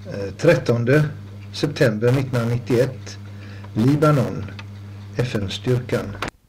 13 september 1991. Libanon. FN-styrkan.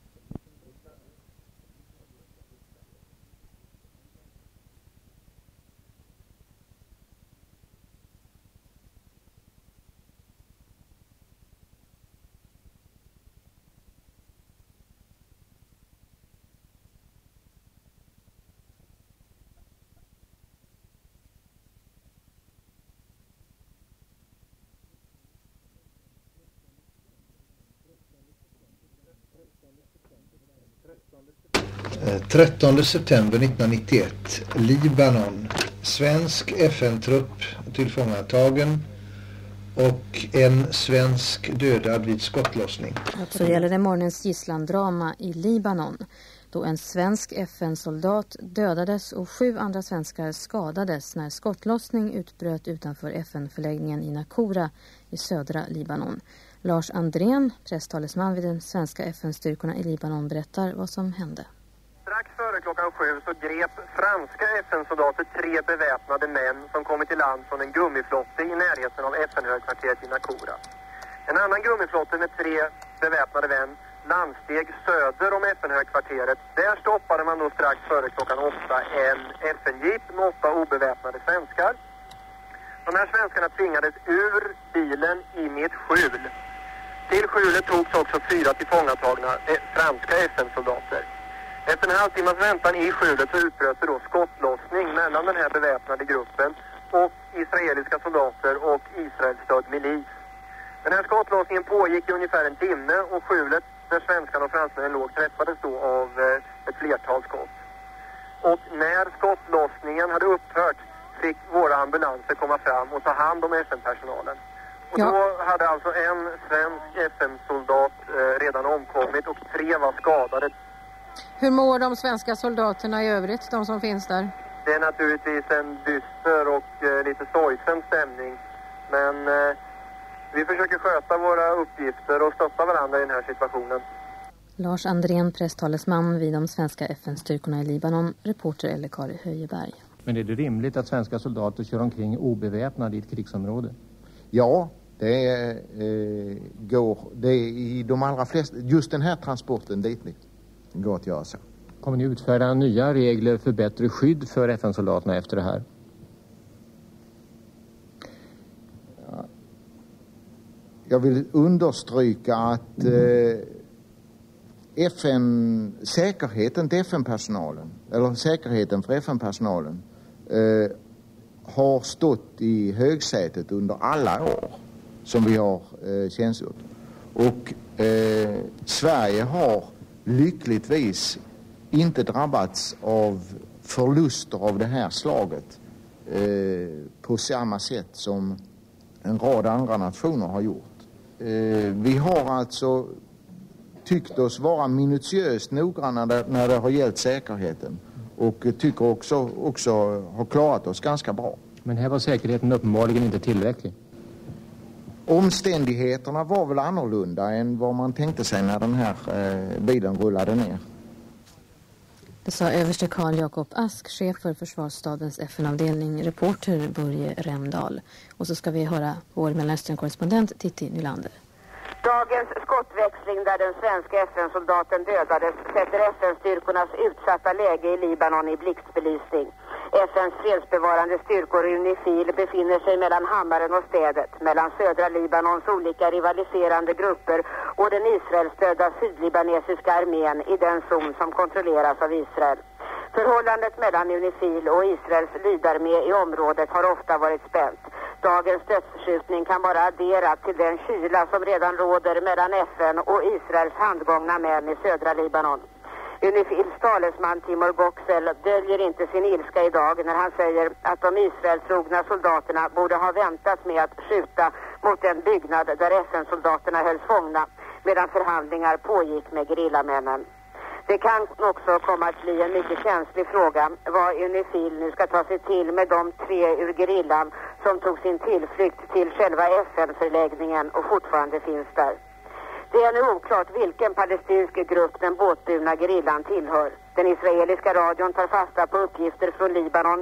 –13 september 1991. Libanon. Svensk FN-trupp tillfångatagen och en svensk dödad vid skottlossning. Så gäller det morgonens gisslandrama i Libanon, då en svensk FN-soldat dödades och 7 andra svenskar skadades när skottlossning utbröt utanför FN-förläggningen i Nakura i södra Libanon. Lars Andrén, presstalesman vid de svenska FN-styrkorna i Libanon, berättar vad som hände. Strax före klockan 7 så grep franska FN-soldater 3 beväpnade män som kommit till land från en gummiflotte i närheten av FN-högkvarteret i Nakura. En annan gummiflotte med 3 beväpnade män landsteg söder om FN-högkvarteret. Där stoppade man då strax före klockan 8 en FN-jeep med 8 obeväpnade svenskar. De här svenskarna tvingades ur bilen in i ett skjul. Till skjulet togs också 4 tillfångatagna franska FN-soldater. Efter en halvtimmas väntan i skjulet så utbröt det då skottlossning mellan den här beväpnade gruppen och israeliska soldater och Israelstöd milis. Den här skottlossningen pågick i ungefär en timme och skjulet där svenskarna och fransmännen låg träffades då av ett flertal skott. Och när skottlossningen hade upphört fick våra ambulanser komma fram och ta hand om FN-personalen. Och då hade alltså en svensk FN-soldat redan omkommit och 3 var skadade. Hur mår de svenska soldaterna i övrigt, de som finns där? Det är naturligtvis en dyster och lite sorgsen stämning. Men vi försöker sköta våra uppgifter och stötta varandra i den här situationen. Lars Andrén, presstalesman vid de svenska FN-styrkorna i Libanon, reporter Elle-Kari Höjeberg. Men är det rimligt att svenska soldater kör omkring obeväpnade i ett krigsområde? Ja, det går. Det är i de allra flesta, just den här transporten dit går att göra så. Kommer ni utfärda nya regler för bättre skydd för FN-soldaterna efter det här? Jag vill understryka att säkerheten till FN-personalen, eller säkerheten för FN-personalen har stått i högsätet under alla år som vi har tjänstgjort. Och Sverige har lyckligtvis inte drabbats av förluster av det här slaget på samma sätt som en rad andra nationer har gjort. Vi har alltså tyckt oss vara minutiöst noggranna när det har gällt säkerheten och tycker också har klarat oss ganska bra. Men här var säkerheten uppenbarligen inte tillräcklig. Omständigheterna var väl annorlunda än vad man tänkte sig när den här bilen rullade ner. Det sa överste Carl Jakob Ask, chef för försvarsstabens FN-avdelning, reporter Börje Remdahl. Och så ska vi höra vår Mellanöstern-korrespondent Titti Nylander. Dagens skottväxling där den svenska FN-soldaten dödades sätter FN-styrkornas utsatta läge i Libanon i blixtbelysning. FNs fredsbevarande styrkor UNIFIL befinner sig mellan Hammaren och städet, mellan södra Libanons olika rivaliserande grupper och den Israelstödda sydlibanesiska armén i den zon som kontrolleras av Israel. Förhållandet mellan UNIFIL och Israels lydarmé i området har ofta varit spänt. Dagens dödsskjutning kan bara addera till den kyla som redan råder mellan FN och Israels handgångna män i södra Libanon. UNIFILs talesman Timur Göksel döljer inte sin ilska idag när han säger att de Israeltrogna soldaterna borde ha väntat med att skjuta mot den byggnad där FN-soldaterna hölls fångna medan förhandlingar pågick med gerillamännen. Det kan också komma att bli en mycket känslig fråga vad UNIFIL nu ska ta sig till med de 3 ur gerillan som tog sin tillflykt till själva FN-förläggningen och fortfarande finns där. Det är nu oklart vilken palestinsk grupp den båtburna gerillan tillhör. Den israeliska radion tar fasta på uppgifter från Libanon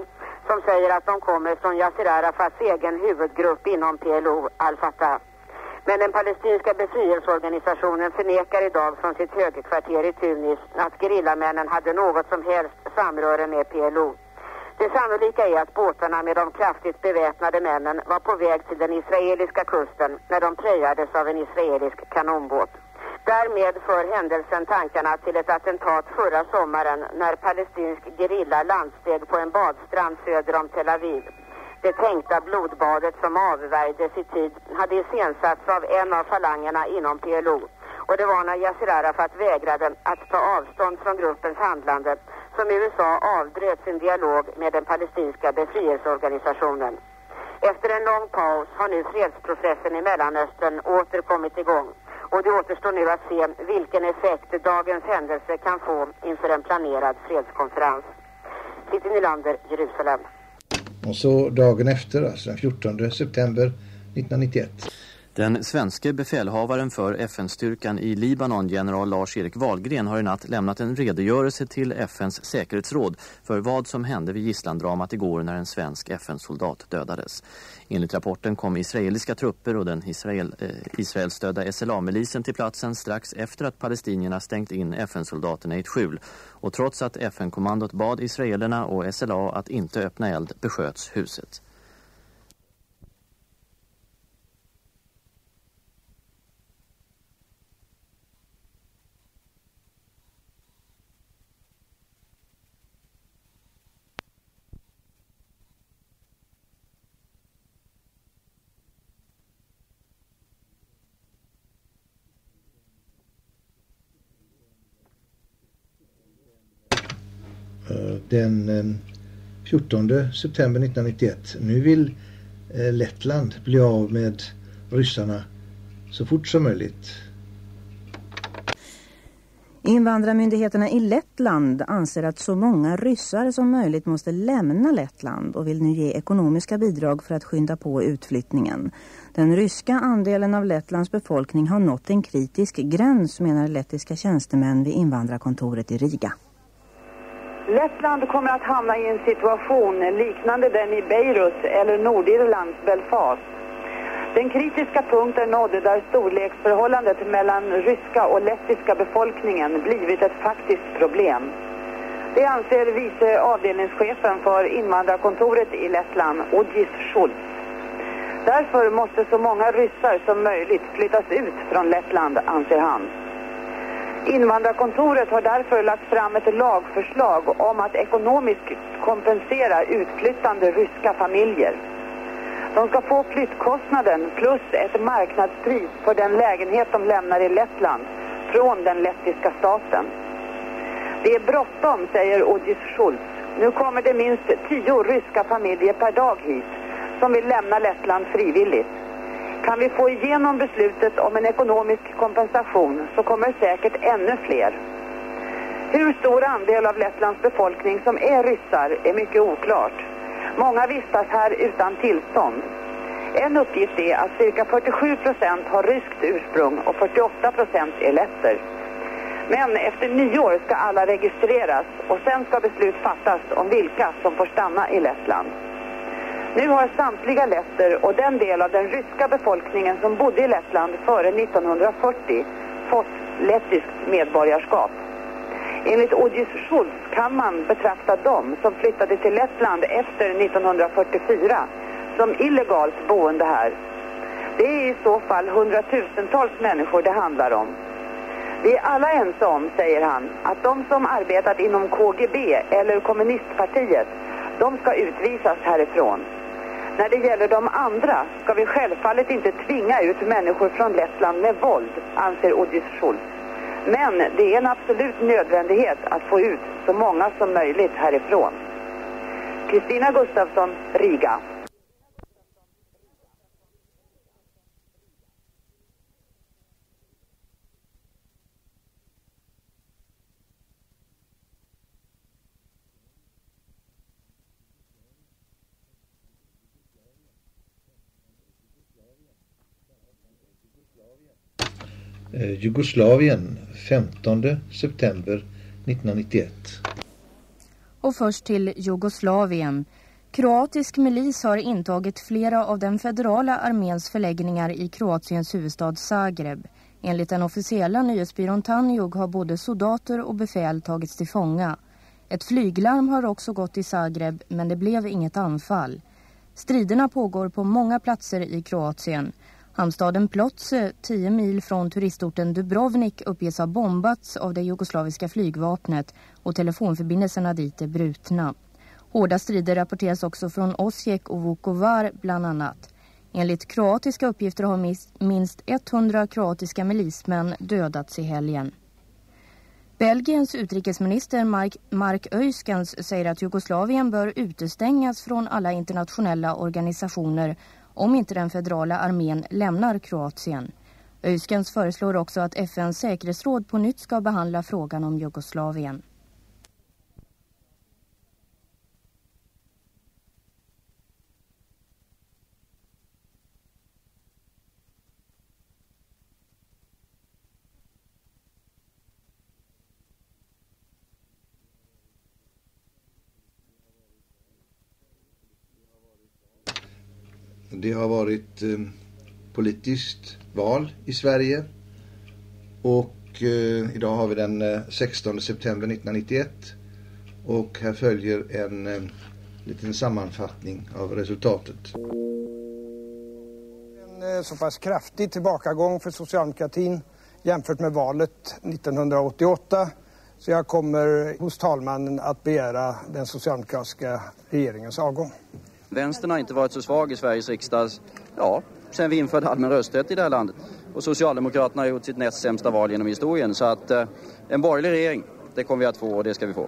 som säger att de kommer från Yasser Arafats egen huvudgrupp inom PLO, Al-Fatah. Men den palestinska befrielseorganisationen förnekar idag från sitt högkvarter i Tunis att gerillamännen hade något som helst samröre med PLO. Det sannolika är att båtarna med de kraftigt beväpnade männen var på väg till den israeliska kusten när de prejades av en israelisk kanonbåt. Därmed för händelsen tankarna till ett attentat förra sommaren när palestinsk gerilla landsteg på en badstrand söder om Tel Aviv. Det tänkta blodbadet som avvärjdes i tid hade iscensatts av en av falangerna inom PLO. Och det var när Yasser Arafat vägrade att ta avstånd från gruppens handlande som USA avbröt sin dialog med den palestinska befrielseorganisationen. Efter en lång paus har nu fredsprocessen i Mellanöstern åter kommit igång. Och det återstår nu att se vilken effekt dagens händelse kan få inför en planerad fredskonferens. Titti Nylander, Jerusalem. Och så dagen efter, alltså den 14 september 1991. Den svenske befälhavaren för FN-styrkan i Libanon, general Lars-Erik Wahlgren, har i natt lämnat en redogörelse till FNs säkerhetsråd för vad som hände vid gisslandramat igår när en svensk FN-soldat dödades. Enligt rapporten kom israeliska trupper och den Israelstödda SLA-milisen till platsen strax efter att palestinierna stängt in FN-soldaterna i ett skjul. Och trots att FN-kommandot bad israelerna och SLA att inte öppna eld besköts huset. Den 14 september 1991. Nu vill Lettland bli av med ryssarna så fort som möjligt. Invandrarmyndigheterna i Lettland anser att så många ryssar som möjligt måste lämna Lettland och vill nu ge ekonomiska bidrag för att skynda på utflyttningen. Den ryska andelen av Lettlands befolkning har nått en kritisk gräns, menar lettiska tjänstemän vid invandrarkontoret i Riga. Lettland kommer att hamna i en situation liknande den i Beirut eller Nordirlands Belfast. Den kritiska punkten nådde där storleksförhållandet mellan ryska och lettiska befolkningen blivit ett faktiskt problem. Det anser vice avdelningschefen för invandrarkontoret i Lettland, Odis Schultz. Därför måste så många ryssar som möjligt flyttas ut från Lettland, anser han. Invandrarkontoret har därför lagt fram ett lagförslag om att ekonomiskt kompensera utflyttande ryska familjer. De ska få flyttkostnaden plus ett marknadspris för den lägenhet de lämnar i Lettland från den lettiska staten. Det är bråttom, säger Odis Schultz. Nu kommer det minst 10 ryska familjer per dag hit som vill lämna Lettland frivilligt. Kan vi få igenom beslutet om en ekonomisk kompensation så kommer säkert ännu fler. Hur stor andel av Lettlands befolkning som är ryssar är mycket oklart. Många vistas här utan tillstånd. En uppgift är att cirka 47% har ryskt ursprung och 48% är letter. Men efter nyår ska alla registreras och sen ska beslut fattas om vilka som får stanna i Lettland. Nu har samtliga letter och den del av den ryska befolkningen som bodde i Lettland före 1940 fått lettiskt medborgarskap. Enligt Odis Schultz kan man betrakta dem som flyttade till Lettland efter 1944 som illegalt boende här. Det är i så fall hundratusentals människor det handlar om. Vi är alla ense om, säger han, att de som arbetat inom KGB eller kommunistpartiet, de ska utvisas härifrån. När det gäller de andra ska vi självfallet inte tvinga ut människor från Lettland med våld, anser Odis Schultz. Men det är en absolut nödvändighet att få ut så många som möjligt härifrån. Kristina Gustafsson, Riga. Jugoslavien, 15 september 1991. Och först till Jugoslavien. Kroatisk milis har intagit flera av den federala arméns förläggningar i Kroatiens huvudstad Zagreb. Enligt den officiella nyhetsbyrån Tanjug har både soldater och befäl tagits till fånga. Ett flyglarm har också gått i Zagreb, men det blev inget anfall. Striderna pågår på många platser i Kroatien. Hamnstaden Plotze, 10 mil från turistorten Dubrovnik, uppges ha bombats av det jugoslaviska flygvapnet och telefonförbindelserna dit är brutna. Hårda strider rapporteras också från Osijek och Vukovar bland annat. Enligt kroatiska uppgifter har minst 100 kroatiska milismän dödats i helgen. Belgiens utrikesminister Mark Øyskens säger att Jugoslavien bör utestängas från alla internationella organisationer om inte den federala armén lämnar Kroatien. Øyskens föreslår också att FNs säkerhetsråd på nytt ska behandla frågan om Jugoslavien. Det har varit politiskt val i Sverige och idag har vi den 16 september 1991 och här följer en liten sammanfattning av resultatet. En så pass kraftig tillbakagång för socialdemokratin jämfört med valet 1988 så jag kommer hos talmannen att begära den socialdemokratiska regeringens avgång. Vänstern har inte varit så svag i Sveriges riksdag, sen vi införde allmän rösträtt i det här landet. Och Socialdemokraterna har gjort sitt näst sämsta val genom historien. Så att en borgerlig regering, det kommer vi att få och det ska vi få.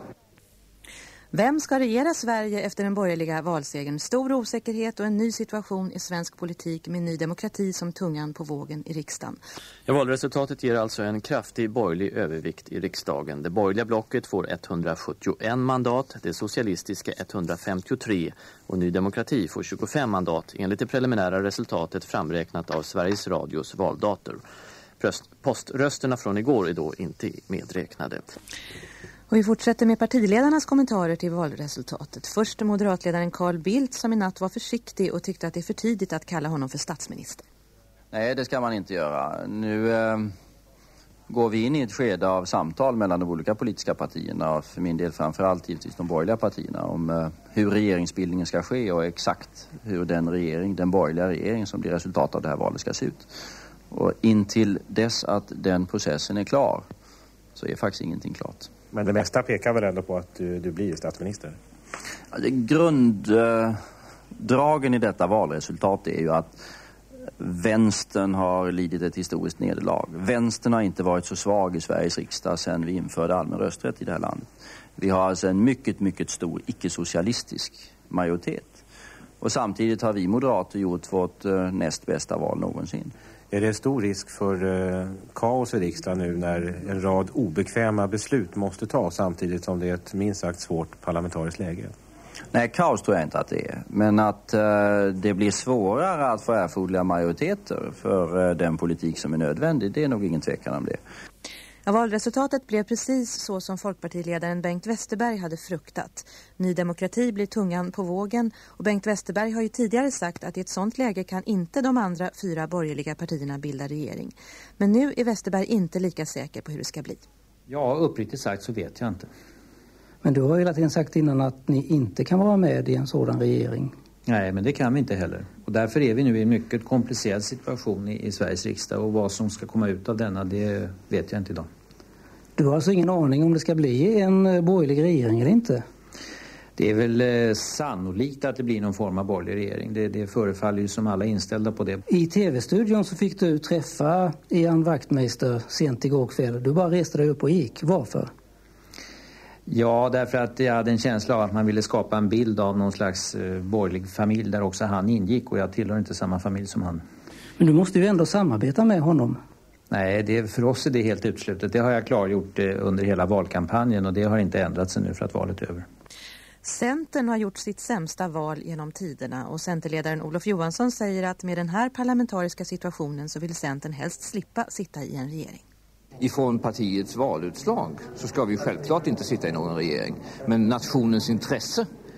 Vem ska regera Sverige efter den borgerliga valsegern? Stor osäkerhet och en ny situation i svensk politik med Ny Demokrati som tungan på vågen i riksdagen. Ja, valresultatet ger alltså en kraftig borgerlig övervikt i riksdagen. Det borgerliga blocket får 171 mandat, det socialistiska 153 och Ny Demokrati får 25 mandat enligt det preliminära resultatet framräknat av Sveriges Radios valdator. Poströsterna från igår är då inte medräknade. Och vi fortsätter med partiledarnas kommentarer till valresultatet. Först moderatledaren Carl Bildt som i natt var försiktig och tyckte att det är för tidigt att kalla honom för statsminister. Nej, det ska man inte göra. Nu går vi in i ett skede av samtal mellan de olika politiska partierna och för min del framförallt givetvis de borgerliga partierna om hur regeringsbildningen ska ske och exakt hur den borgerliga regering som blir resultat av det här valet ska se ut. Och intill dess att den processen är klar så är faktiskt ingenting klart. Men det mesta pekar väl ändå på att du blir statsminister? Ja, grunddragen i detta valresultat är ju att vänstern har lidit ett historiskt nederlag. Vänstern har inte varit så svag i Sveriges riksdag sedan vi införde allmän rösträtt i det här landet. Vi har alltså en mycket, mycket stor icke-socialistisk majoritet. Och samtidigt har vi moderater gjort vårt näst bästa val någonsin. Är det stor risk för kaos i riksdagen nu när en rad obekväma beslut måste tas samtidigt som det är ett minst sagt svårt parlamentariskt läge? Nej, kaos tror jag inte att det är. Men att det blir svårare att få erforderliga majoriteter för den politik som är nödvändig, det är nog ingen tvekan om det. Ja, valresultatet blev precis så som folkpartiledaren Bengt Westerberg hade fruktat. Ny Demokrati blir tungan på vågen och Bengt Westerberg har ju tidigare sagt att i ett sånt läge kan inte de andra 4 borgerliga partierna bilda regering. Men nu är Westerberg inte lika säker på hur det ska bli. Ja, uppriktigt sagt så vet jag inte. Men du har hela tiden sagt innan att ni inte kan vara med i en sådan regering. Nej, men det kan vi inte heller. Och därför är vi nu i en mycket komplicerad situation i Sveriges riksdag. Och vad som ska komma ut av denna, det vet jag inte idag. Du har alltså ingen aning om det ska bli en borgerlig regering eller inte? Det är väl sannolikt att det blir någon form av borgerlig regering. Det förefaller ju som alla inställda på det. I tv-studion så fick du träffa Ian Wachtmeister sent igår kväll. Du bara reste dig upp och gick. Varför? Ja, därför att jag hade en känsla av att man ville skapa en bild av någon slags borgerlig familj där också han ingick. Och jag tillhör inte samma familj som han. Men du måste ju ändå samarbeta med honom. Nej, för oss är det helt utslutet. Det har jag klargjort under hela valkampanjen och det har inte ändrat sig nu för att valet är över. Centern har gjort sitt sämsta val genom tiderna och Centerledaren Olof Johansson säger att med den här parlamentariska situationen så vill Centern helst slippa sitta i en regering. Ifrån partiets valutslag så ska vi självklart inte sitta i någon regering. Men nationens intresse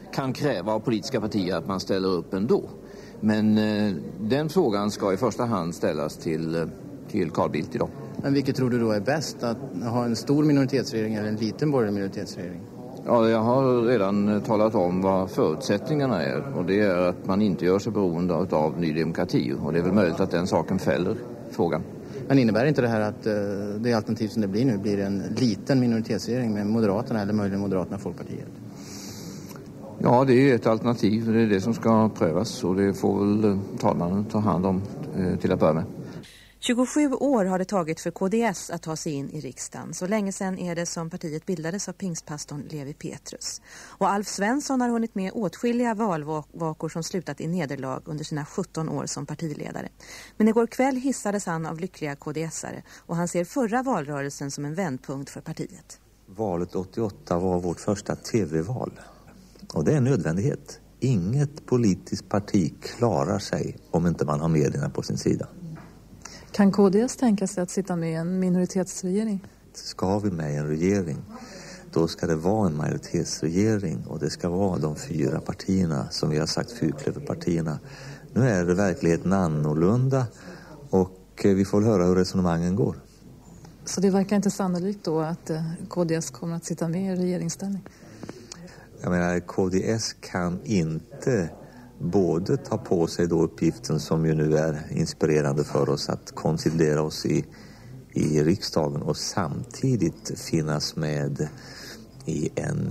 kan kräva av politiska partier att man ställer upp ändå. Men den frågan ska i första hand ställas till Carl Bildt idag. Men vilket tror du då är bäst? Att ha en stor minoritetsregering eller en liten borgerlig minoritetsregering? Ja, jag har redan talat om vad förutsättningarna är. Och det är att man inte gör sig beroende av Ny Demokrati. Och det är väl möjligt att den saken fäller frågan. Men innebär inte det här att det alternativ som det blir nu blir en liten minoritetsregering med Moderaterna eller möjligen Moderaterna och Folkpartiet? Ja, det är ett alternativ. Det är det som ska prövas och det får väl talmannen ta hand om till att börja med. 27 år har det tagit för KDS att ta sig in i riksdagen. Så länge sedan är det som partiet bildades av pingstpastorn Levi Petrus. Och Alf Svensson har hunnit med åtskilliga valvakor som slutat i nederlag under sina 17 år som partiledare. Men igår kväll hissades han av lyckliga KDS-are och han ser förra valrörelsen som en vändpunkt för partiet. Valet 88 var vårt första tv-val. Och det är en nödvändighet. Inget politiskt parti klarar sig om inte man har medierna på sin sida. Kan KDS tänka sig att sitta med i en minoritetsregering? Ska vi med i en regering, då ska det vara en majoritetsregering och det ska vara de 4 partierna som vi har sagt, fyrklöverpartierna. Nu är det verkligheten annorlunda och vi får höra hur resonemangen går. Så det verkar inte sannolikt då att KDS kommer att sitta med i regeringsställning? Jag menar, KDS kan inte både ta på sig då uppgiften som ju nu är inspirerande för oss att konsolidera oss i riksdagen och samtidigt finnas med i en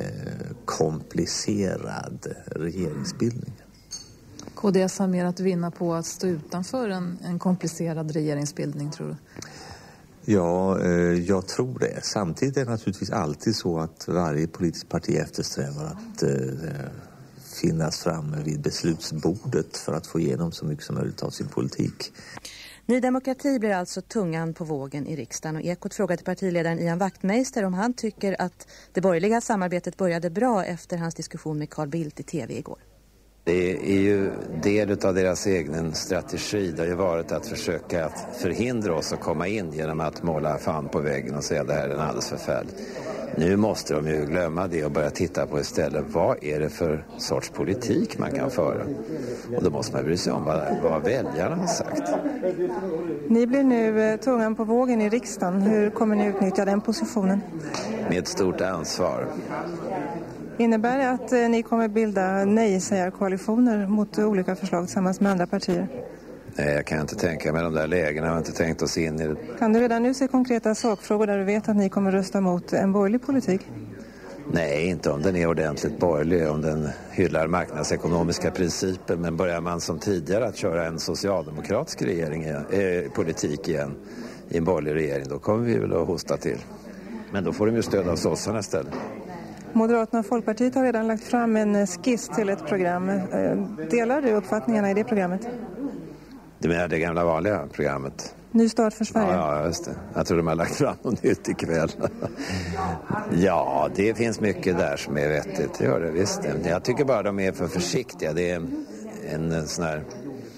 komplicerad regeringsbildning. KDS har mer att vinna på att stå utanför en komplicerad regeringsbildning, tror du? Ja, jag tror det. Samtidigt är det naturligtvis alltid så att varje politiskt parti eftersträvar att finnas framme vid beslutsbordet för att få igenom så mycket som möjligt av sin politik. Ny Demokrati blir alltså tungan på vågen i riksdagen och Ekot frågade partiledaren Ian Wachtmeister om han tycker att det borgerliga samarbetet började bra efter hans diskussion med Carl Bildt i tv igår. Det är ju del av deras egen strategi. Det har ju varit att försöka att förhindra oss att komma in genom att måla fan på väggen och säga att det här är en alldeles förfärligt. Nu måste de ju glömma det och börja titta på istället vad är det för sorts politik man kan föra. Och då måste man bry sig om vad väljarna har sagt. Ni blir nu tungan på vågen i riksdagen. Hur kommer ni utnyttja den positionen? Med stort ansvar. Innebär det att ni kommer bilda nej-sägarkoalitioner mot olika förslag tillsammans med andra partier? Nej, jag kan inte tänka mig de där lägena. Jag har inte tänkt oss in i det. Kan du redan nu se konkreta sakfrågor där du vet att ni kommer rösta mot en borgerlig politik? Nej, inte om den är ordentligt borgerlig, om den hyllar marknadsekonomiska principer. Men börjar man som tidigare att köra en socialdemokratisk politik igen i en borgerlig regering, då kommer vi väl att hosta till. Men då får de ju stöd av sossarna istället. Moderaterna och Folkpartiet har redan lagt fram en skiss till ett program. Delar du uppfattningarna i det programmet? Du menar det gamla vanliga programmet? Ny start för Sverige? Ja, just det. Jag tror de har lagt fram något nytt ikväll. Ja, det finns mycket där som är vettigt. Det gör det visst. Jag tycker bara de är för försiktiga. Det är en sån här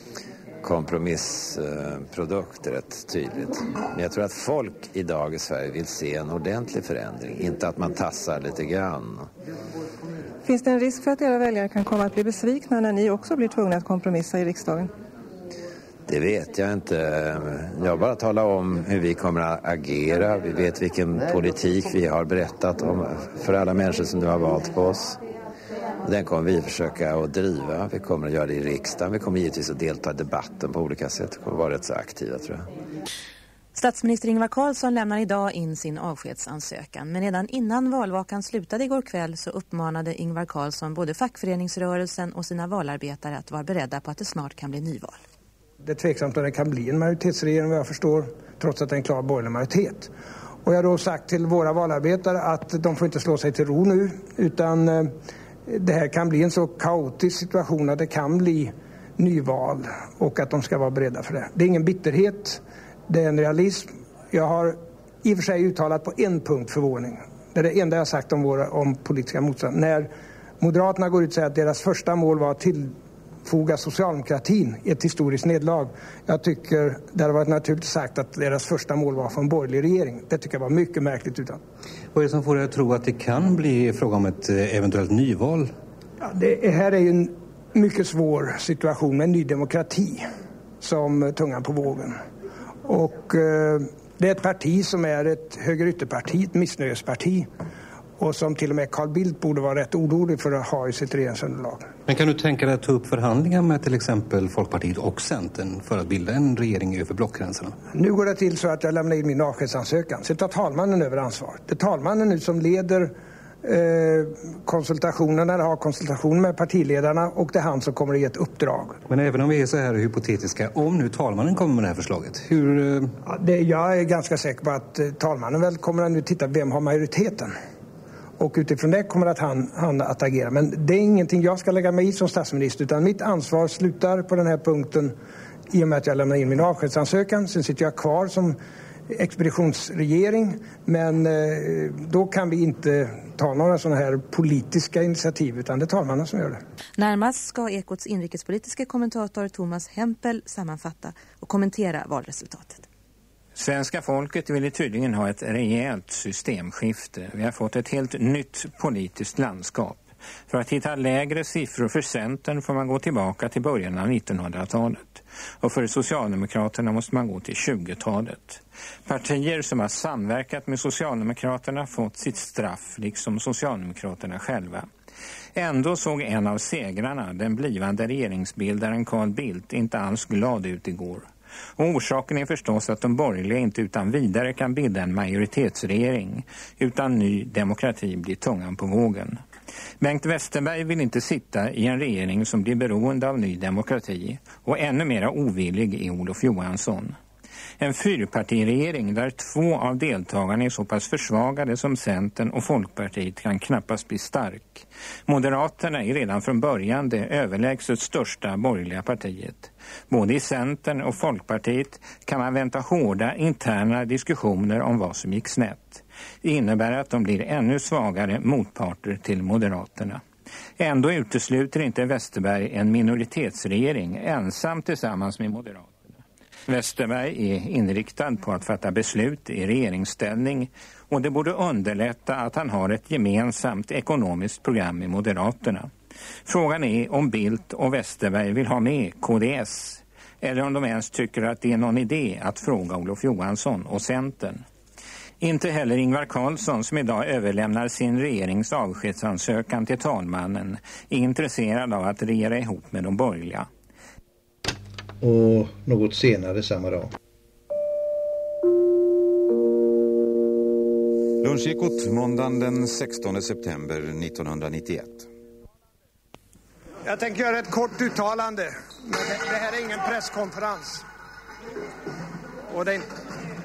kompromissprodukt rätt tydligt. Men jag tror att folk idag i Sverige vill se en ordentlig förändring. Inte att man tassar lite grann. Finns det en risk för att era väljare kan komma att bli besvikna när ni också blir tvungna att kompromissa i riksdagen? Det vet jag inte. Jag bara talar om hur vi kommer att agera. Vi vet vilken politik vi har berättat om för alla människor som nu har valt på oss. Den kommer vi försöka att driva. Vi kommer att göra det i riksdagen. Vi kommer givetvis att delta i debatten på olika sätt. Vi kommer att vara rätt så aktiva, tror jag. Statsminister Ingvar Carlsson lämnar idag in sin avskedsansökan. Men redan innan valvakan slutade igår kväll så uppmanade Ingvar Carlsson både fackföreningsrörelsen och sina valarbetare att vara beredda på att det snart kan bli nyval. Det är tveksamt om det kan bli en majoritetsregering, vad jag förstår, trots att det är en klar borgerlig majoritet. Och jag har då sagt till våra valarbetare att de får inte slå sig till ro nu, utan det här kan bli en så kaotisk situation att det kan bli nyval och att de ska vara beredda för det. Det är ingen bitterhet, det är en realism. Jag har i och för sig uttalat på en punkt förvåning. Det är det enda jag har sagt om politiska motstånd. När Moderaterna går ut och säger att deras första mål var att tillfoga socialdemokratin ett historiskt nederlag. Jag tycker det hade varit naturligt sagt att deras första mål var för en borgerlig regering. Det tycker jag var mycket märkligt utan. Vad är det som får dig att tro att det kan bli fråga om ett eventuellt nyval? Ja, det här är ju en mycket svår situation med Ny Demokrati som tungan på vågen. Och det är ett parti som är ett högerytterparti, ett missnöjesparti. Och som till och med Carl Bildt borde vara rätt orolig för att ha i sitt regeringsunderlag. Men kan du tänka dig att ta upp förhandlingar med till exempel Folkpartiet och Centern för att bilda en regering över blockgränserna? Nu går det till så att jag lämnar in min avskedsansökan. Så tar talmannen över ansvaret. Det är talmannen nu som leder konsultationerna, eller har konsultation med partiledarna, och det är han som kommer att ge ett uppdrag. Men även om vi är så här hypotetiska, om nu talmannen kommer med det här förslaget, hur... Ja, jag är ganska säker på att talmannen väl kommer att nu titta vem har majoriteten. Och utifrån det kommer att han att agera. Men det är ingenting jag ska lägga mig i som statsminister, utan mitt ansvar slutar på den här punkten i och med att jag lämnar in min avskedsansökan. Sen sitter jag kvar som expeditionsregering, men då kan vi inte ta några sådana här politiska initiativ, utan det är talmannen som gör det. Närmast ska Ekots inrikespolitiska kommentator Thomas Hempel sammanfatta och kommentera valresultatet. Svenska folket ville tydligen ha ett rejält systemskifte. Vi har fått ett helt nytt politiskt landskap. För att hitta lägre siffror för Centern får man gå tillbaka till början av 1900-talet. Och för Socialdemokraterna måste man gå till 20-talet. Partier som har samverkat med Socialdemokraterna fått sitt straff, liksom Socialdemokraterna själva. Ändå såg en av segrarna, den blivande regeringsbildaren Carl Bildt, inte alls glad ut igår. Och orsaken är förstås att de borgerliga inte utan vidare kan bilda en majoritetsregering, utan Ny Demokrati blir tungan på vågen. Bengt Westerberg vill inte sitta i en regering som blir beroende av Ny Demokrati, och ännu mera ovillig är Olof Johansson. En fyrpartiregering där 2 av deltagarna är så pass försvagade som Centern och Folkpartiet kan knappast bli stark. Moderaterna är redan från början det överlägset största borgerliga partiet. Både i Centern och Folkpartiet kan man vänta hårda interna diskussioner om vad som gick snett. Det innebär att de blir ännu svagare motparter till Moderaterna. Ändå utesluter inte Westerberg en minoritetsregering ensam tillsammans med Moderaterna. Westerberg är inriktad på att fatta beslut i regeringsställning, och det borde underlätta att han har ett gemensamt ekonomiskt program med Moderaterna. Frågan är om Bildt och Westerberg vill ha med KDS, eller om de ens tycker att det är någon idé att fråga Olof Johansson och Centern. Inte heller Ingvar Carlsson, som idag överlämnar sin regerings avskedsansökan till talmannen, är intresserad av att regera ihop med de borgerliga. Och något senare samma dag. Lunchekot måndagen den 16 september 1991. Jag tänker göra ett kort uttalande. Men det här är ingen presskonferens. Och det är inte...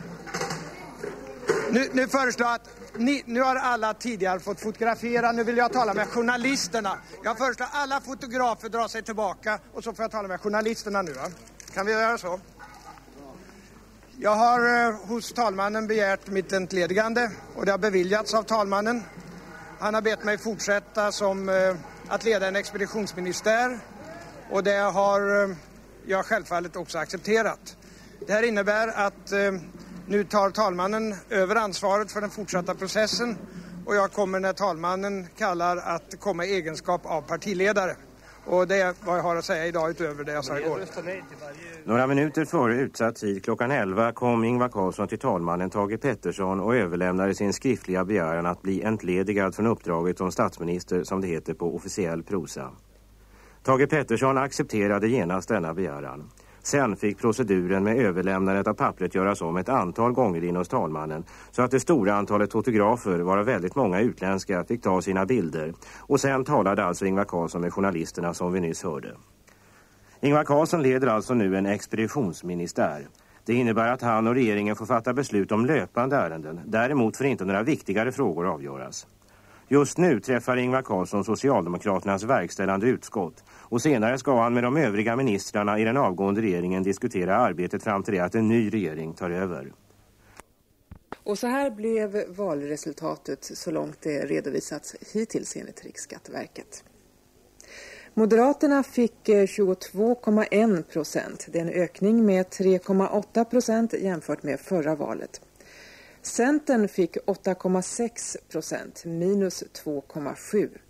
Nu föreslår jag att nu har alla tidigare fått fotografera. Nu vill jag tala med journalisterna. Jag föreslår att alla fotografer drar sig tillbaka. Och så får jag tala med journalisterna nu. Va? Kan vi göra så? Jag har hos talmannen begärt mitt entledigande. Och det har beviljats av talmannen. Han har bett mig fortsätta som att leda en expeditionsministär. Och det har jag självfallet också accepterat. Det här innebär att... Nu tar talmannen över ansvaret för den fortsatta processen, och jag kommer när talmannen kallar att komma i egenskap av partiledare. Och det är vad jag har att säga idag utöver det jag sa igår. Några minuter före utsatt tid klockan 11 kom Ingvar Carlsson till talmannen Thage Pettersson och överlämnade sin skriftliga begäran att bli entledigad från uppdraget som statsminister, som det heter på officiell prosa. Thage Pettersson accepterade genast denna begäran. Sen fick proceduren med överlämnandet av pappret göras om ett antal gånger in hos talmannen, så att det stora antalet fotografer, varav väldigt många utländska, fick ta sina bilder. Och sen talade alltså Ingvar Carlsson med journalisterna, som vi nyss hörde. Ingvar Carlsson leder alltså nu en expeditionsministär. Det innebär att han och regeringen får fatta beslut om löpande ärenden. Däremot får inte några viktigare frågor avgöras. Just nu träffar Ingvar Carlsson Socialdemokraternas verkställande utskott, och senare ska han med de övriga ministrarna i den avgående regeringen diskutera arbetet fram till det att en ny regering tar över. Och så här blev valresultatet så långt det redovisats hittills enligt Riksskatteverket. Moderaterna fick 22,1%. Det är en ökning med 3,8% jämfört med förra valet. Centern fick 8,6%, minus 2,7%.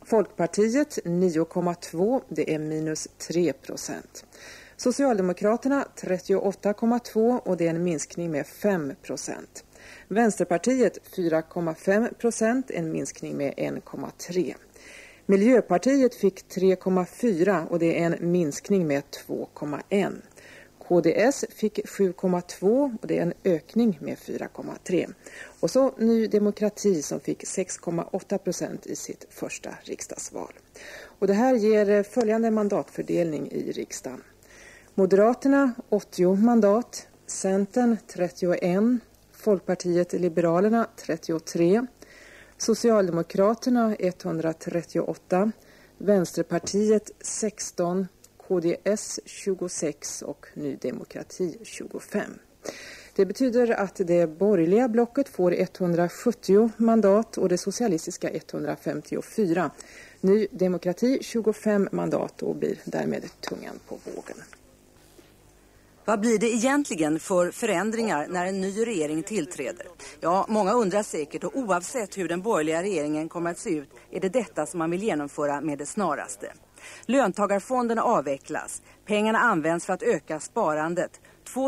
Folkpartiet 9,2, det är minus 3%. Socialdemokraterna 38,2 och det är en minskning med 5%. Vänsterpartiet 4,5%, en minskning med 1,3%. Miljöpartiet fick 3,4 och det är en minskning med 2,1. KDS fick 7,2 och det är en ökning med 4,3. Och så Ny Demokrati som fick 6,8% i sitt första riksdagsval. Och det här ger följande mandatfördelning i riksdagen. Moderaterna 80 mandat, Centern 31, Folkpartiet Liberalerna 33, Socialdemokraterna 138, Vänsterpartiet 16, KDS 26 och Ny Demokrati 25. Det betyder att det borgerliga blocket får 170 mandat och det socialistiska 154. Ny Demokrati 25 mandat och blir därmed tungan på vågen. Vad blir det egentligen för förändringar när en ny regering tillträder? Ja, många undrar säkert, och oavsett hur den borgerliga regeringen kommer att se ut är det detta som man vill genomföra med det snaraste. Löntagarfonderna avvecklas. Pengarna används för att öka sparandet. 2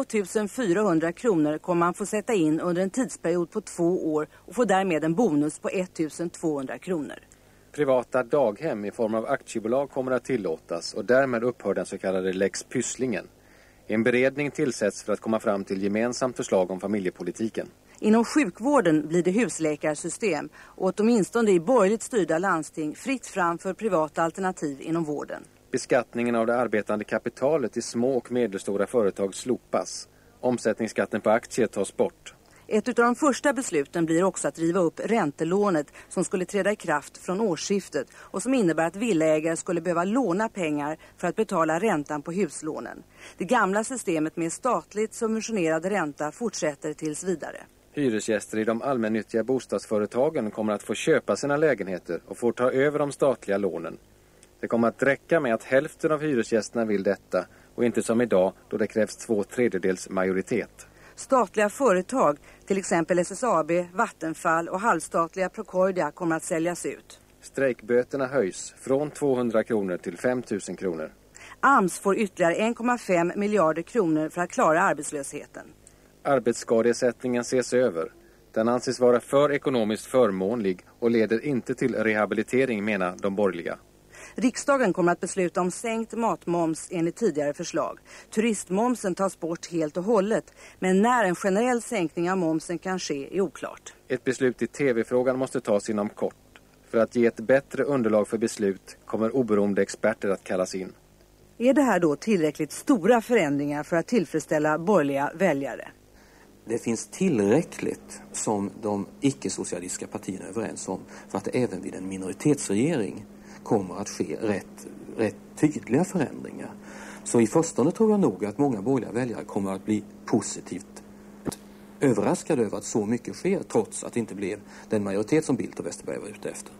400 kronor kommer man få sätta in under en tidsperiod på 2 år och får därmed en bonus på 1 200 kronor. Privata daghem i form av aktiebolag kommer att tillåtas och därmed upphör den så kallade Lex Pysslingen. En beredning tillsätts för att komma fram till gemensamt förslag om familjepolitiken. Inom sjukvården blir det husläkarsystem och åtminstone i borgerligt styrda landsting fritt fram för privata alternativ inom vården. Beskattningen av det arbetande kapitalet i små och medelstora företag slopas. Omsättningsskatten på aktier tas bort. Ett av de första besluten blir också att riva upp räntelånet som skulle träda i kraft från årsskiftet och som innebär att villaägare skulle behöva låna pengar för att betala räntan på huslånen. Det gamla systemet med statligt subventionerad ränta fortsätter tills vidare. Hyresgäster i de allmännyttiga bostadsföretagen kommer att få köpa sina lägenheter och får ta över de statliga lånen. Det kommer att räcka med att hälften av hyresgästerna vill detta och inte som idag då det krävs 2/3 majoritet. Statliga företag, till exempel SSAB, Vattenfall och halvstatliga Procordia kommer att säljas ut. Strejkböterna höjs från 200 kronor till 5 000 kronor. AMS får ytterligare 1,5 miljarder kronor för att klara arbetslösheten. Arbetsskadeersättningen ses över. Den anses vara för ekonomiskt förmånlig och leder inte till rehabilitering, menar de borgerliga. Riksdagen kommer att besluta om sänkt matmoms enligt tidigare förslag. Turistmomsen tas bort helt och hållet, men när en generell sänkning av momsen kan ske är oklart. Ett beslut i tv-frågan måste tas inom kort. För att ge ett bättre underlag för beslut kommer oberoende experter att kallas in. Är det här då tillräckligt stora förändringar för att tillfredsställa borgerliga väljare? Det finns tillräckligt som de icke-socialistiska partierna är överens om för att det även vid en minoritetsregering kommer att ske rätt tydliga förändringar. Så i förstone tror jag nog att många borgerliga väljare kommer att bli positivt överraskade över att så mycket sker trots att det inte blev den majoritet som Bildt och Westerberg var ute efter.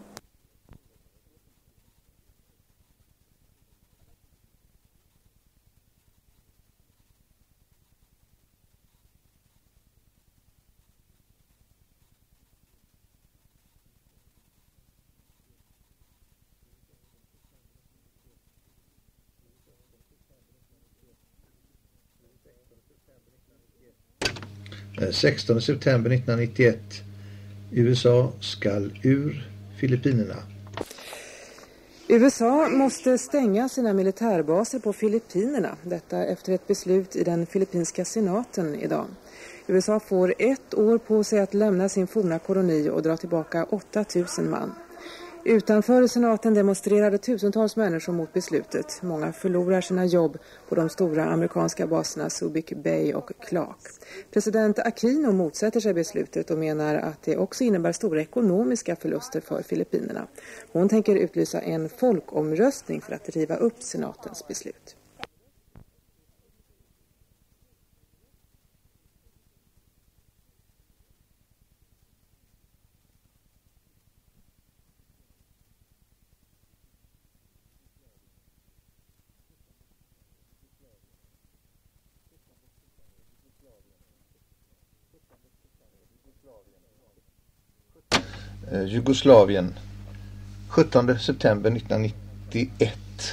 Den 16 september 1991. USA skall ur Filippinerna. USA måste stänga sina militärbaser på Filippinerna. Detta efter ett beslut i den filippinska senaten idag. USA får 1 år på sig att lämna sin forna koloni och dra tillbaka 8 000 man. Utanför senaten demonstrerade tusentals människor mot beslutet. Många förlorar sina jobb på de stora amerikanska baserna Subic Bay och Clark. President Aquino motsätter sig beslutet och menar att det också innebär stora ekonomiska förluster för Filippinerna. Hon tänker utlysa en folkomröstning för att riva upp senatens beslut. Jugoslavien. 17 september 1991.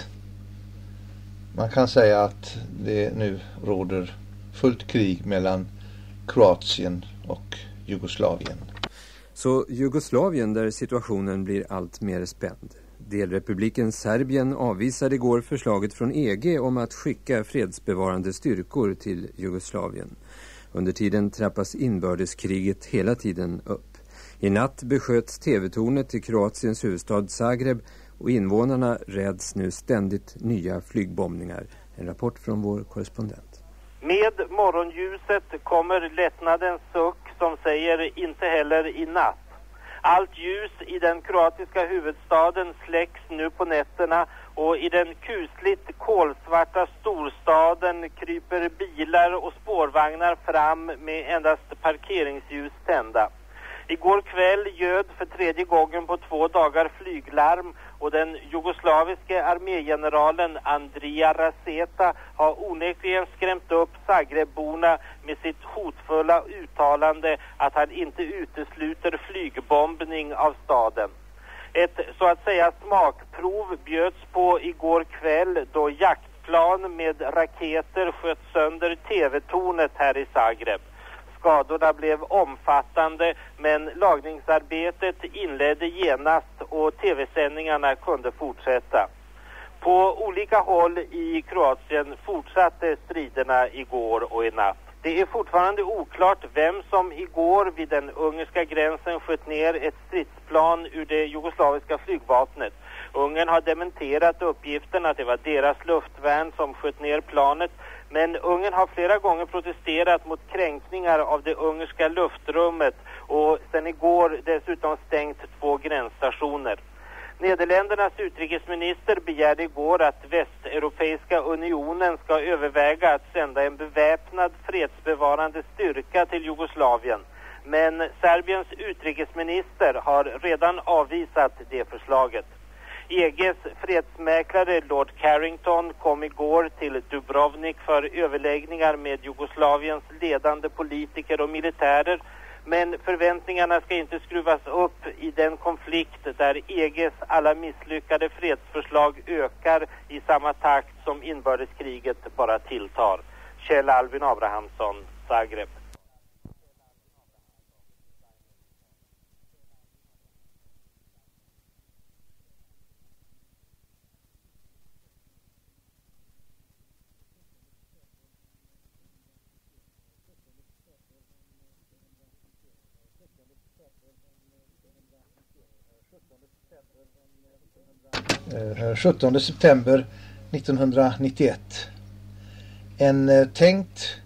Man kan säga att det nu råder fullt krig mellan Kroatien och Jugoslavien. Så Jugoslavien, där situationen blir allt mer spänd. Delrepubliken Serbien avvisade igår förslaget från EG om att skicka fredsbevarande styrkor till Jugoslavien. Under tiden trappas inbördeskriget hela tiden upp. I natt besköts TV-tornet i Kroatiens huvudstad Zagreb och invånarna räds nu ständigt nya flygbombningar. En rapport från vår korrespondent. Med morgonljuset kommer lättnadens suck som säger inte heller i natt. Allt ljus i den kroatiska huvudstaden släcks nu på nätterna och i den kusligt kolsvarta storstaden kryper bilar och spårvagnar fram med endast parkeringsljus tända. Igår kväll ljöd för tredje gången på 2 dagar flyglarm och den jugoslaviske armégeneralen Andrija Raseta har onekligen skrämt upp Zagrebborna med sitt hotfulla uttalande att han inte utesluter flygbombning av staden. Ett så att säga smakprov bjöds på igår kväll då jaktplan med raketer sköt sönder TV-tornet här i Zagreb. Skadorna blev omfattande men lagningsarbetet inledde genast och tv-sändningarna kunde fortsätta. På olika håll i Kroatien fortsatte striderna igår och i natt. Det är fortfarande oklart vem som igår vid den ungerska gränsen sköt ner ett stridsplan ur det jugoslaviska flygvapnet. Ungern har dementerat uppgiften att det var deras luftvärn som sköt ner planet. Men Ungern har flera gånger protesterat mot kränkningar av det ungerska luftrummet och sedan igår dessutom stängt 2 gränsstationer. Nederländernas utrikesminister begärde igår att Västeuropeiska unionen ska överväga att sända en beväpnad fredsbevarande styrka till Jugoslavien. Men Serbiens utrikesminister har redan avvisat det förslaget. EGs fredsmäklare Lord Carrington kom igår till Dubrovnik för överläggningar med Jugoslaviens ledande politiker och militärer. Men förväntningarna ska inte skruvas upp i den konflikt där EGs alla misslyckade fredsförslag ökar i samma takt som inbördeskriget bara tilltar. Kjell Albin Abrahamsson, Zagreb. Den 17 september 1991. En tänkt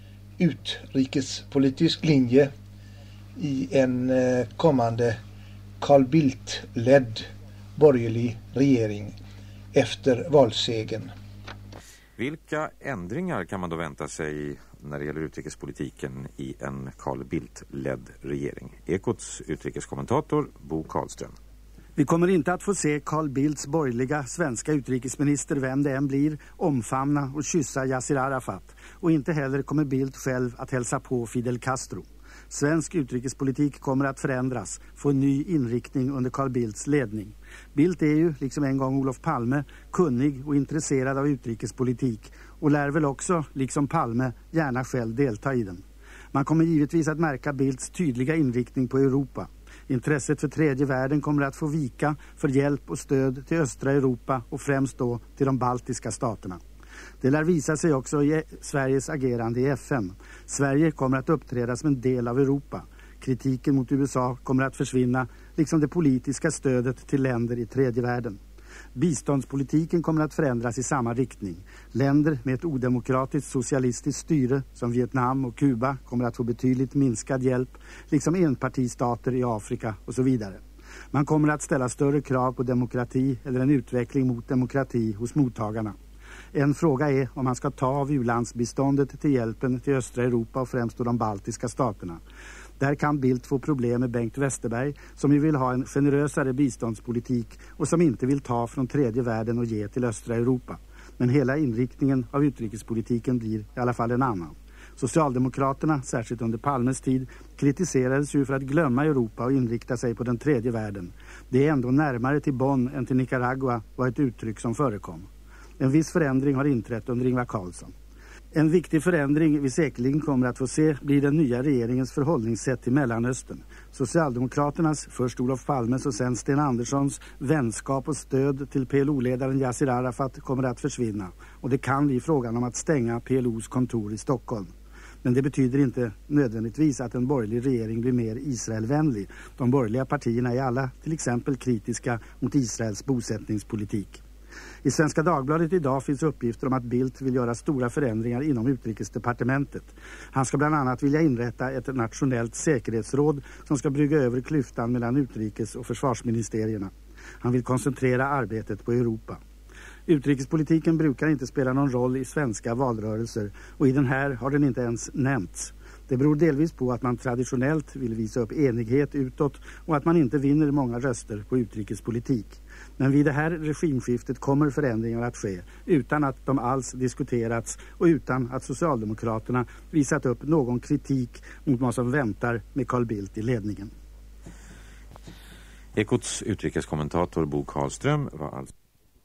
utrikespolitisk linje i en kommande Carl Bildt-ledd borgerlig regering efter valsegern. Vilka ändringar kan man då vänta sig när det gäller utrikespolitiken i en Carl Bildt-ledd regering? Ekots utrikeskommentator Bo Karlström. Vi kommer inte att få se Carl Bildts borgerliga svenska utrikesminister, vem det än blir, omfamna och kyssa Yassir Arafat. Och inte heller kommer Bildt själv att hälsa på Fidel Castro. Svensk utrikespolitik kommer att förändras, få en ny inriktning under Carl Bildts ledning. Bildt är ju, liksom en gång Olof Palme, kunnig och intresserad av utrikespolitik och lär väl också, liksom Palme, gärna själv delta i den. Man kommer givetvis att märka Bildts tydliga inriktning på Europa. Intresset för tredje världen kommer att få vika för hjälp och stöd till östra Europa och främst då till de baltiska staterna. Det lär visa sig också i Sveriges agerande i FN. Sverige kommer att uppträda som en del av Europa. Kritiken mot USA kommer att försvinna, liksom det politiska stödet till länder i tredje världen. Biståndspolitiken kommer att förändras i samma riktning. Länder med ett odemokratiskt socialistiskt styre som Vietnam och Kuba kommer att få betydligt minskad hjälp, liksom enpartistater i Afrika och så vidare. Man kommer att ställa större krav på demokrati eller en utveckling mot demokrati hos mottagarna. En fråga är om man ska ta av u-landsbiståndet till hjälpen till östra Europa och främst då de baltiska staterna. Där kan Bildt få problem med Bengt Westerberg som ju vill ha en generösare biståndspolitik och som inte vill ta från tredje världen och ge till östra Europa. Men hela inriktningen av utrikespolitiken blir i alla fall en annan. Socialdemokraterna, särskilt under Palmes tid, kritiserades ju för att glömma Europa och inrikta sig på den tredje världen. Det är ändå närmare till Bonn än till Nicaragua, var ett uttryck som förekom. En viss förändring har inträtt under Ingvar Carlsson. En viktig förändring vi säkerligen kommer att få se blir den nya regeringens förhållningssätt till Mellanöstern. Socialdemokraternas, först Olof Palmes och sen Sten Anderssons, vänskap och stöd till PLO-ledaren Yasir Arafat kommer att försvinna. Och det kan bli frågan om att stänga PLOs kontor i Stockholm. Men det betyder inte nödvändigtvis att en borgerlig regering blir mer Israelvänlig. De borgerliga partierna är alla till exempel kritiska mot Israels bosättningspolitik. I Svenska Dagbladet idag finns uppgifter om att Bildt vill göra stora förändringar inom utrikesdepartementet. Han ska bland annat vilja inrätta ett nationellt säkerhetsråd som ska brygga över klyftan mellan utrikes- och försvarsministerierna. Han vill koncentrera arbetet på Europa. Utrikespolitiken brukar inte spela någon roll i svenska valrörelser och i den här har den inte ens nämnts. Det beror delvis på att man traditionellt vill visa upp enighet utåt och att man inte vinner många röster på utrikespolitik. Men vid det här regimskiftet kommer förändringar att ske utan att de alls diskuterats och utan att Socialdemokraterna visat upp någon kritik mot vad som väntar med Carl Bildt i ledningen. Ekots utrikeskommentator Bo Karlström var alltså...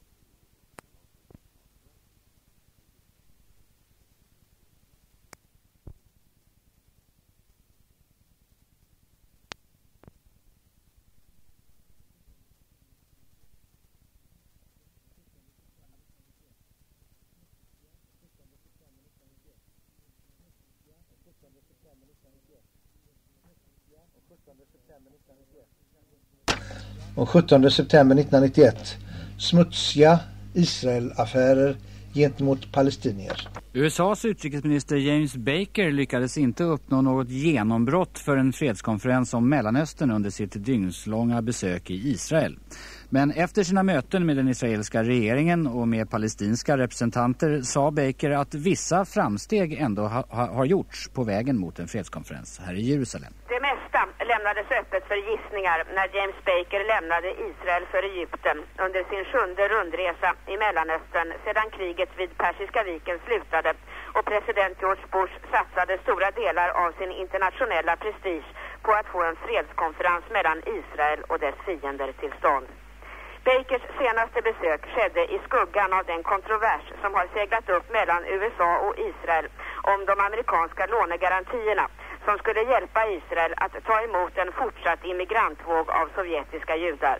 Och 17 september 1991 smutsiga Israel-affärer gentemot palestinier. USAs utrikesminister James Baker lyckades inte uppnå något genombrott för en fredskonferens om Mellanöstern under sitt dygnslånga besök i Israel. Men efter sina möten med den israeliska regeringen och med palestinska representanter sa Baker att vissa framsteg ändå har gjorts på vägen mot en fredskonferens här i Jerusalem. Det mesta lämnades öppet för gissningar när James Baker lämnade Israel för Egypten under sin 7:e rundresa i Mellanöstern sedan kriget vid Persiska viken slutade och president George Bush satsade stora delar av sin internationella prestige på att få en fredskonferens mellan Israel och dess fiender till stånd. Bakers senaste besök skedde i skuggan av den kontrovers som har seglat upp mellan USA och Israel om de amerikanska lånegarantierna som skulle hjälpa Israel att ta emot en fortsatt immigrantvåg av sovjetiska judar.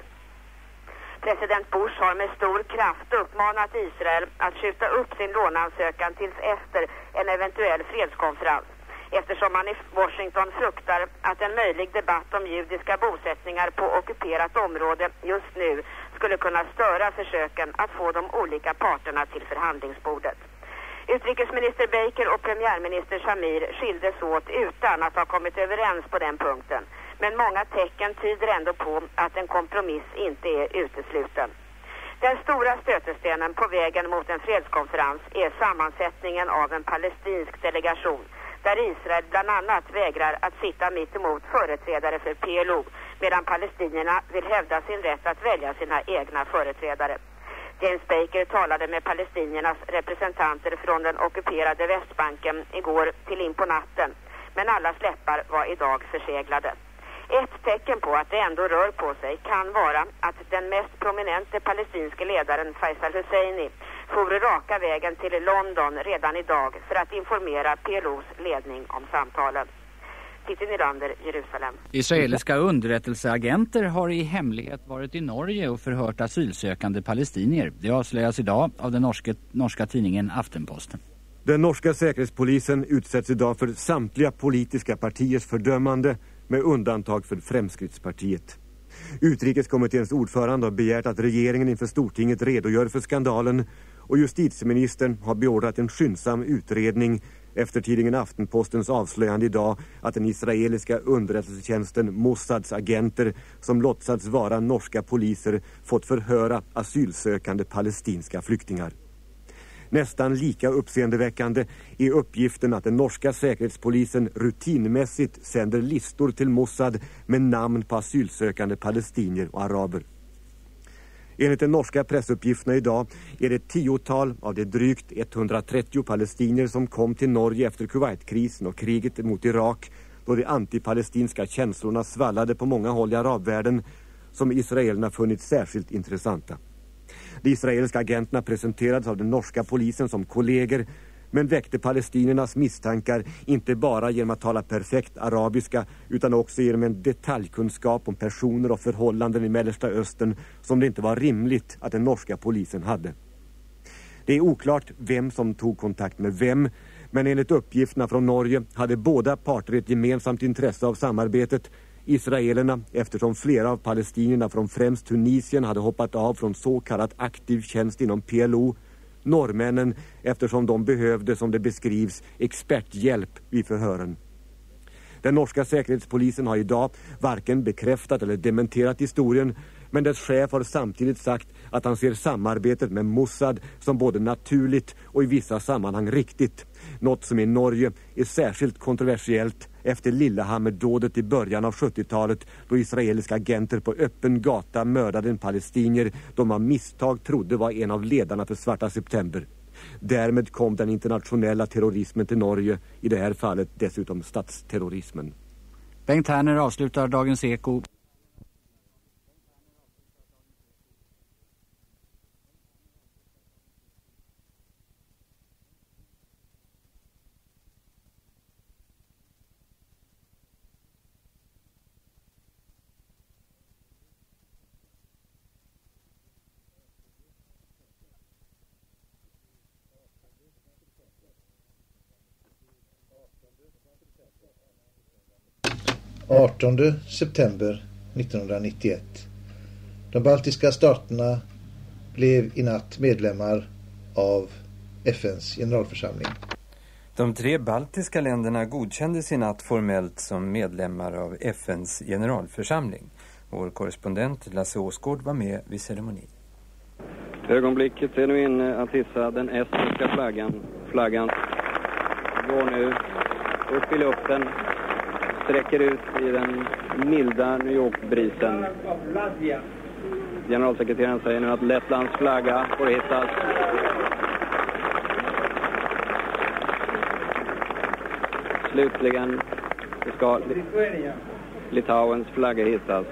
President Bush har med stor kraft uppmanat Israel att skjuta upp sin låneansökan tills efter en eventuell fredskonferens, eftersom man i Washington fruktar att en möjlig debatt om judiska bosättningar på ockuperat område just nu skulle kunna störa försöken att få de olika parterna till förhandlingsbordet. Utrikesminister Baker och premiärminister Shamir skildes åt utan att ha kommit överens på den punkten. Men många tecken tyder ändå på att en kompromiss inte är utesluten. Den stora stötestenen på vägen mot en fredskonferens är sammansättningen av en palestinsk delegation där Israel bland annat vägrar att sitta mitt emot företrädare för PLO medan palestinierna vill hävda sin rätt att välja sina egna företrädare. James Baker talade med palestiniernas representanter från den ockuperade Västbanken igår till in på natten, men alla släppar var idag förseglade. Ett tecken på att det ändå rör på sig kan vara att den mest prominente palestinske ledaren Faisal Husseini for raka vägen till London redan idag för att informera PLOs ledning om samtalen. Titti Nylander, Jerusalem. Israeliska underrättelseagenter har i hemlighet varit i Norge och förhört asylsökande palestinier. Det avslöjas idag av den norska tidningen Aftenposten. Den norska säkerhetspolisen utsätts idag för samtliga politiska partiers fördömande med undantag för Fremskrittspartiet. Utrikeskommitténs ordförande har begärt att regeringen inför Stortinget redogör för skandalen och justitieministern har beordrat en skyndsam utredning efter tidningen Aftenpostens avslöjande idag att den israeliska underrättelsetjänsten Mossads agenter som låtsats vara norska poliser fått förhöra asylsökande palestinska flyktingar. Nästan lika uppseendeväckande är uppgiften att den norska säkerhetspolisen rutinmässigt sänder listor till Mossad med namn på asylsökande palestinier och araber. Enligt de norska pressuppgifterna idag är det 10-tal av de drygt 130 palestinier som kom till Norge efter Kuwaitkrisen och kriget mot Irak, då de antipalestinska känslorna svallade på många håll i arabvärlden, som israelerna funnit särskilt intressanta. De israeliska agenterna presenterades av den norska polisen som kollegor, men väckte palestinernas misstankar inte bara genom att tala perfekt arabiska utan också genom en detaljkunskap om personer och förhållanden i Mellersta Östern som det inte var rimligt att den norska polisen hade. Det är oklart vem som tog kontakt med vem, men enligt uppgifterna från Norge hade båda parter ett gemensamt intresse av samarbetet. Israelerna, eftersom flera av palestinierna från främst Tunisien hade hoppat av från så kallat aktiv tjänst inom PLO. Norrmännen, eftersom de behövde, som det beskrivs, experthjälp vid förhören. Den norska säkerhetspolisen har idag varken bekräftat eller dementerat historien, men dess chef har samtidigt sagt att han ser samarbetet med Mossad som både naturligt och i vissa sammanhang riktigt. Något som i Norge är särskilt kontroversiellt efter Lillehammer-dådet i början av 70-talet, då israeliska agenter på öppen gata mördade en palestinier de av misstag trodde var en av ledarna för Svarta september. Därmed kom den internationella terrorismen till Norge, i det här fallet dessutom statsterrorismen. Bengt Härner avslutar Dagens Eko. Den 18 september 1991. De baltiska staterna blev i natt medlemmar av FNs generalförsamling. De 3 baltiska länderna godkändes i natt formellt som medlemmar av FNs generalförsamling. Vår korrespondent Lasse Åsgård var med vid ceremonin. Ögonblicket är nu inne att hissa den estniska flaggan. Flaggan går nu upp i luften, sträcker ut i den milda New York-brisen. Generalsekreteraren säger nu att Lettlands flagga får hissas. Slutligen ska Litauens flagga hissas.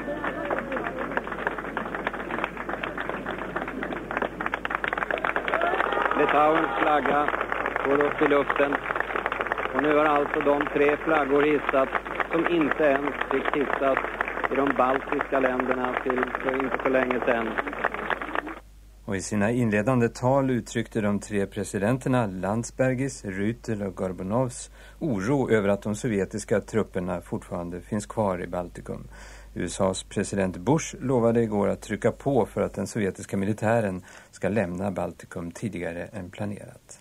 Litauens flagga går upp i luften. Och nu har alltså de 3 flaggor hissats som inte ens fick hissas i de baltiska länderna till för inte så länge sedan. Och i sina inledande tal uttryckte de 3 presidenterna Landsbergis, Rütel och Gorbunovs oro över att de sovjetiska trupperna fortfarande finns kvar i Baltikum. USAs president Bush lovade igår att trycka på för att den sovjetiska militären ska lämna Baltikum tidigare än planerat.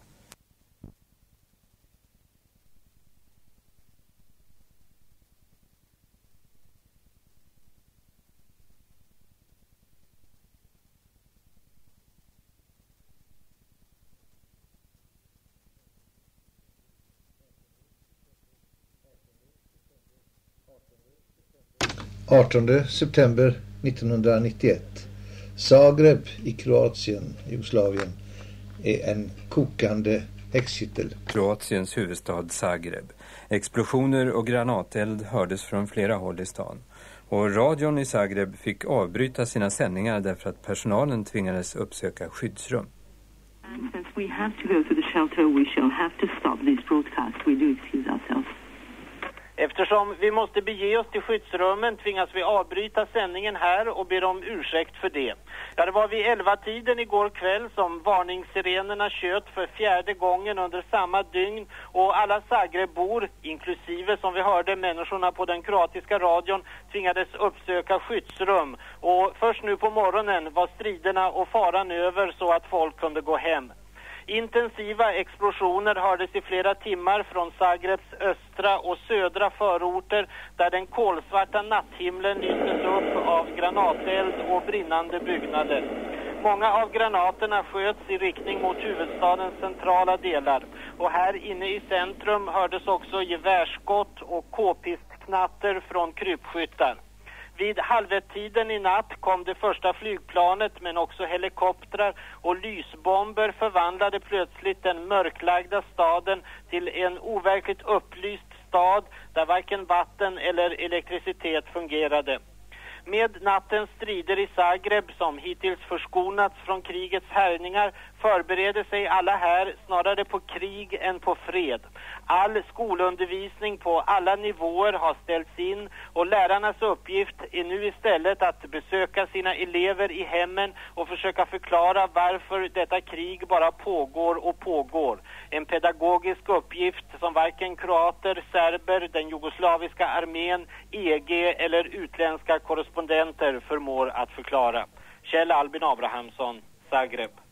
Den 18 september 1991. Zagreb i Kroatien, Jugoslavien, är en kokande häxkittel. Kroatiens huvudstad Zagreb. Explosioner och granateld hördes från flera håll i stan. Och radion i Zagreb fick avbryta sina sändningar därför att personalen tvingades uppsöka skyddsrum. Since we have to go to the shelter, we shall have to stop this broadcast. We do excuse ourselves. Eftersom vi måste bege oss till skyddsrummen tvingas vi avbryta sändningen här och ber om ursäkt för det. Ja, det var vid 11-tiden igår kväll som varningssirenerna tjöt för 4:e gången under samma dygn och alla Zagrebbor, inklusive som vi hörde människorna på den kroatiska radion, tvingades uppsöka skyddsrum. Och först nu på morgonen var striderna och faran över så att folk kunde gå hem. Intensiva explosioner hördes i flera timmar från Zagrebs östra och södra förorter där den kolsvarta natthimlen lystes upp av granateld och brinnande byggnader. Många av granaterna sköts i riktning mot huvudstadens centrala delar och här inne i centrum hördes också gevärsskott och k-pistknatter från krypskyttar. Vid halvtiden i natt kom det första flygplanet, men också helikoptrar och lysbomber förvandlade plötsligt den mörklagda staden till en overkligt upplyst stad där varken vatten eller elektricitet fungerade. Med nattens strider i Zagreb, som hittills förskonats från krigets härjningar, förbereder sig alla här snarare på krig än på fred. All skolundervisning på alla nivåer har ställts in och lärarnas uppgift är nu istället att besöka sina elever i hemmen och försöka förklara varför detta krig bara pågår och pågår. En pedagogisk uppgift som varken kroater, serber, den jugoslaviska armén, EG eller utländska korrespondenter förmår att förklara. Kjell Albin Abrahamsson, Zagreb.